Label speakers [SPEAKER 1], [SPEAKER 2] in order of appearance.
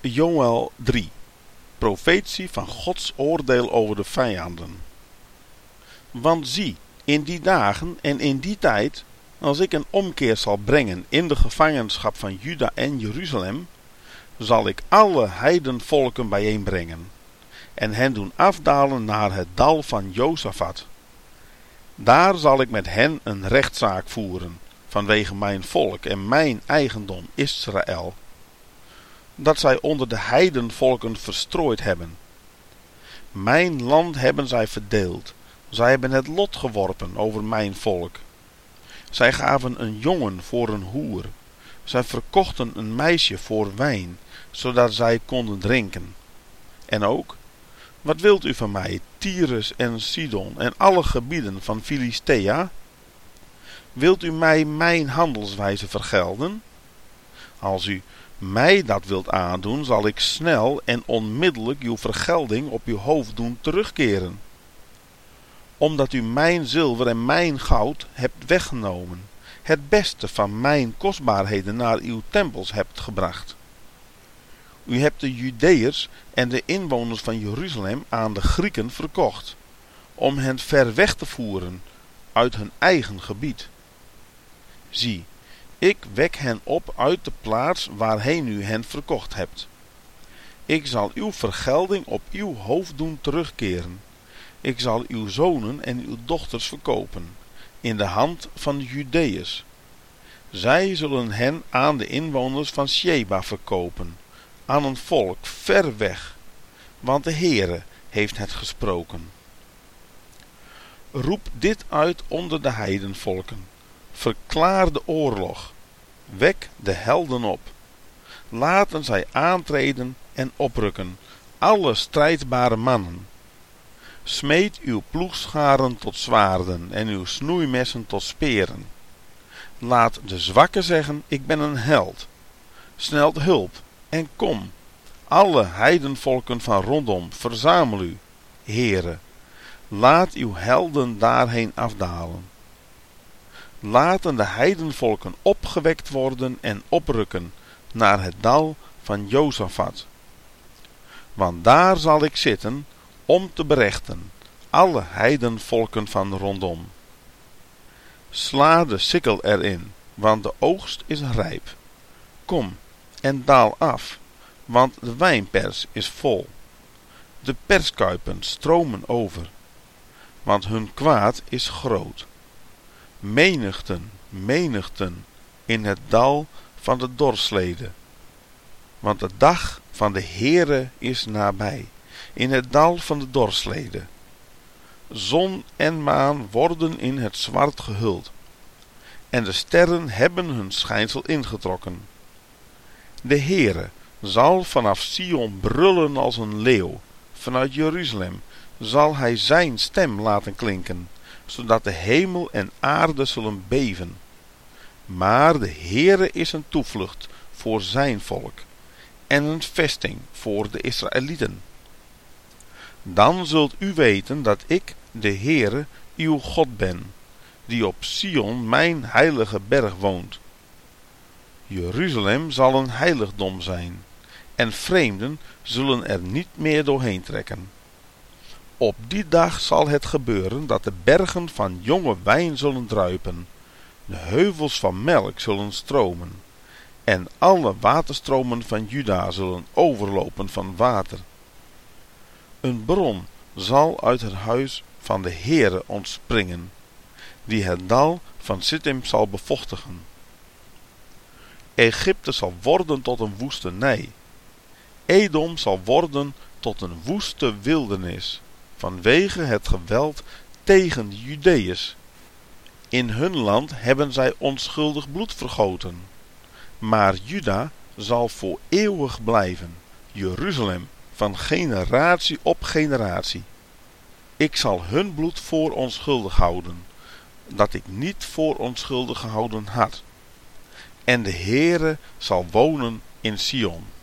[SPEAKER 1] Joël 3. Profetie van Gods oordeel over de vijanden. Want zie, in die dagen en in die tijd, als ik een omkeer zal brengen in de gevangenschap van Juda en Jeruzalem, zal ik alle heidenvolken bijeenbrengen en hen doen afdalen naar het dal van Josafat. Daar zal ik met hen een rechtszaak voeren, vanwege mijn volk en mijn eigendom Israël, dat zij onder de heidenvolken verstrooid hebben. Mijn land hebben zij verdeeld, zij hebben het lot geworpen over mijn volk. Zij gaven een jongen voor een hoer, zij verkochten een meisje voor wijn, zodat zij konden drinken. En ook, wat wilt u van mij, Tyrus en Sidon en alle gebieden van Filistea? Wilt u mij mijn handelswijze vergelden? Als u mij dat wilt aandoen, zal ik snel en onmiddellijk uw vergelding op uw hoofd doen terugkeren. Omdat u mijn zilver en mijn goud hebt weggenomen, het beste van mijn kostbaarheden naar uw tempels hebt gebracht. U hebt de Judeërs en de inwoners van Jeruzalem aan de Grieken verkocht, om hen ver weg te voeren uit hun eigen gebied. Zie, ik wek hen op uit de plaats waarheen u hen verkocht hebt. Ik zal uw vergelding op uw hoofd doen terugkeren. Ik zal uw zonen en uw dochters verkopen, in de hand van de Judeërs. Zij zullen hen aan de inwoners van Sheba verkopen, aan een volk ver weg, want de Heere heeft het gesproken. Roep dit uit onder de heidenvolken. Verklaar de oorlog. Wek de helden op. Laten zij aantreden en oprukken, alle strijdbare mannen. Smeed uw ploegscharen tot zwaarden en uw snoeimessen tot speren. Laat de zwakken zeggen, ik ben een held. Snelt hulp en kom. Alle heidenvolken van rondom, verzamel u, Heere. Laat uw helden daarheen afdalen. Laten de heidenvolken opgewekt worden en oprukken naar het dal van Josafat. Want daar zal ik zitten om te berechten alle heidenvolken van rondom. Sla de sikkel erin, want de oogst is rijp. Kom en daal af, want de wijnpers is vol. De perskuipen stromen over, want hun kwaad is groot. Menigten, menigten in het dal van de dorsleden. Want de dag van de Heere is nabij, in het dal van de dorsleden. Zon en maan worden in het zwart gehuld, en de sterren hebben hun schijnsel ingetrokken. De Heere zal vanaf Sion brullen als een leeuw, vanuit Jeruzalem zal hij zijn stem laten klinken, zodat de hemel en aarde zullen beven. Maar de Heere is een toevlucht voor zijn volk en een vesting voor de Israëlieten. Dan zult u weten dat ik, de Heere, uw God ben, die op Sion mijn heilige berg woont. Jeruzalem zal een heiligdom zijn, en vreemden zullen er niet meer doorheen trekken. Op die dag zal het gebeuren dat de bergen van jonge wijn zullen druipen, de heuvels van melk zullen stromen, en alle waterstromen van Juda zullen overlopen van water. Een bron zal uit het huis van de Heere ontspringen, die het dal van Sittim zal bevochtigen. Egypte zal worden tot een woestenij. Edom zal worden tot een woeste wildernis, vanwege het geweld tegen de Judeërs. In hun land hebben zij onschuldig bloed vergoten. Maar Juda zal voor eeuwig blijven, Jeruzalem van generatie op generatie. Ik zal hun bloed voor onschuldig houden, dat ik niet voor onschuldig gehouden had. En de Heere zal wonen in Sion.